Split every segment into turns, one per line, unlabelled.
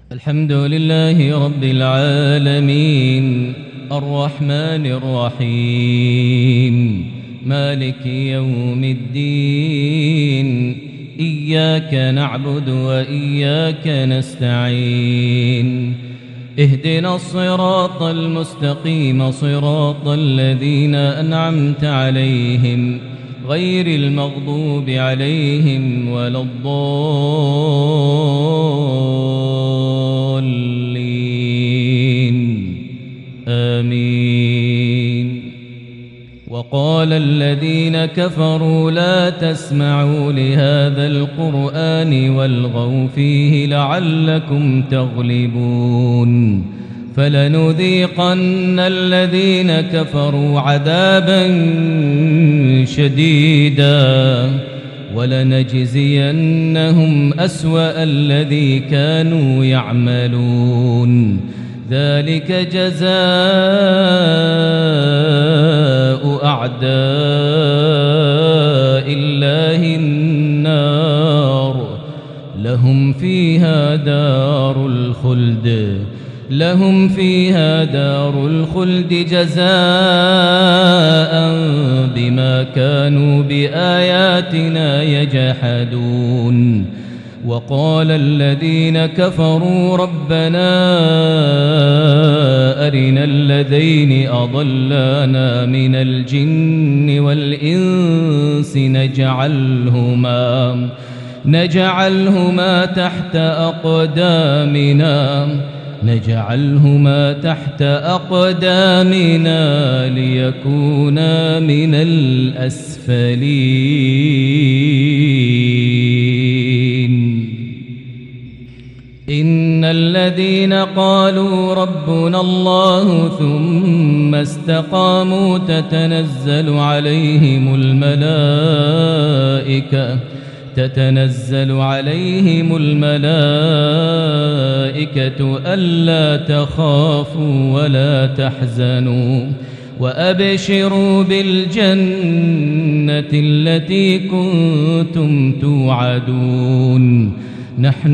الحمد لله رب العالمين الرحمن الرحيم مالك يوم الدين إياك نعبد وإياك نستعين اهدنا الصراط المستقيم صراط الذين أنعمت عليهم غير المغضوب عليهم ولا الضالين آمين. وقال الذين كفروا لا تسمعوا لهذا القرآن والغوا فيه لعلكم تغلبون فلنذيقن الذين كفروا عذابا شديدا ولنجزينهم أسوأ الذي كانوا يعملون ذلك جزاء أعداء الله النار لهم فيها دار الخلد جزاء بما كانوا بآياتنا يجحدون. وقال الذين كفروا ربنا أرنا الذين أضلانا من الجن والإنس نجعلهما تحت أقدامنا ليكونا من الأسفلين. إن الذين قالوا ربنا الله ثم استقاموا تتنزل عليهم الملائكة ألا تخافوا ولا تحزنوا وأبشروا بالجنة التي كنتم توعدون نحن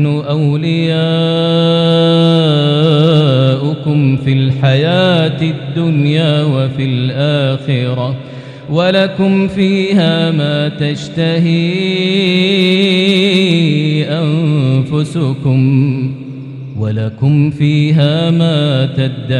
أولياؤكم في الحياة الدنيا وفي الآخرة ولكم فيها ما تشتهي أنفسكم ولكم فيها ما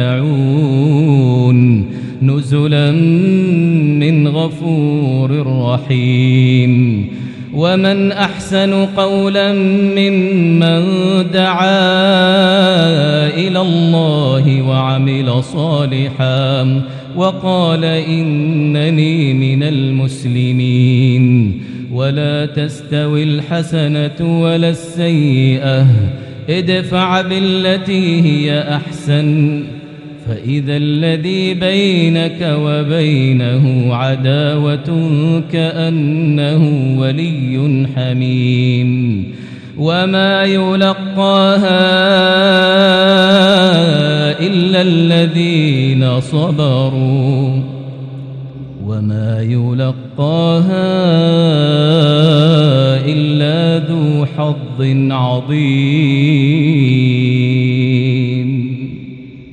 تدعون نزلا من غفور رحيم. ومن أحسن قولا ممن دعا إلى الله وعمل صالحا وقال إنني من المسلمين. ولا تستوي الحسنة ولا السيئة ادفع بالتي هي أحسن فإذا الذي بينك وبينه عداوة كأنه ولي حميم. وما يلقاها إلا الذين صبروا وما يلقاها إلا ذو حظ عظيم.